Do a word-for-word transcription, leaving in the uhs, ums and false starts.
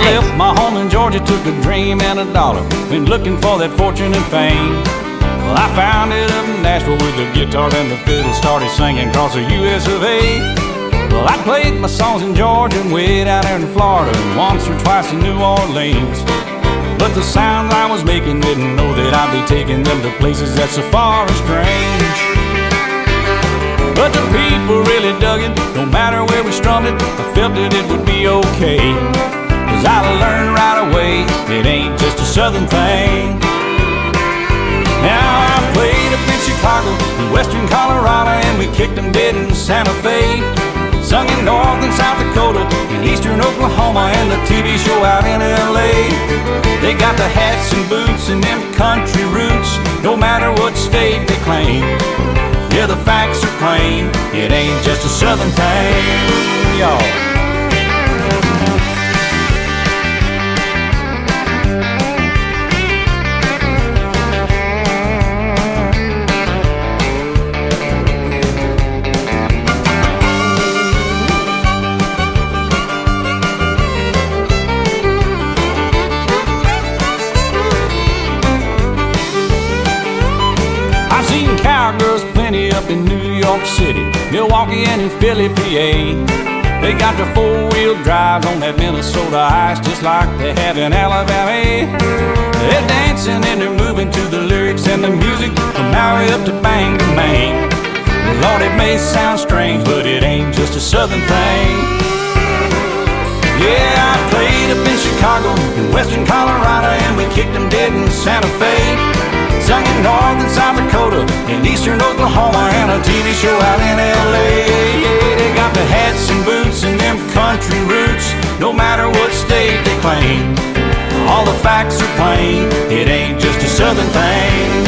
left my home in Georgia, took a dream and a dollar, been looking for that fortune and fame. Well, I found it up in Nashville with the guitar and the fiddle, started singing across the U S of A. Well, I played my songs in Georgia and way down there in Florida, and once or twice in New Orleans. But the sounds I was making didn't know that I'd be taking them to places that's so far and strange. But the people really dug it, no matter where we strummed it, I felt that it would be okay. Cause I learned right away, it ain't just a southern thing. Now I played up in Chicago, in western Colorado, and we kicked them dead in Santa Fe. Sung in North and South Dakota, in eastern Oklahoma, and the T V show out in L A. They got the hats and boots and them country roots, no matter what state they claim. Yeah, the facts are plain, it ain't just a southern thing, y'all. Cowgirls plenty up in New York City, Milwaukee, and in Philly, P A. They got their four-wheel drives on that Minnesota ice, just like they have in Alabama. They're dancing and they're moving to the lyrics and the music from Maui up to Bangor, Maine. Lord, it may sound strange, but it ain't just a southern thing. Yeah, I played up in Chicago, in western Colorado, and we kicked them dead in Santa Fe. Sung in North and South Dakota, in eastern Oklahoma, and a T V show out in L A. Yeah, they got the hats and boots and them country roots, no matter what state they claim. All the facts are plain, it ain't just a southern thing.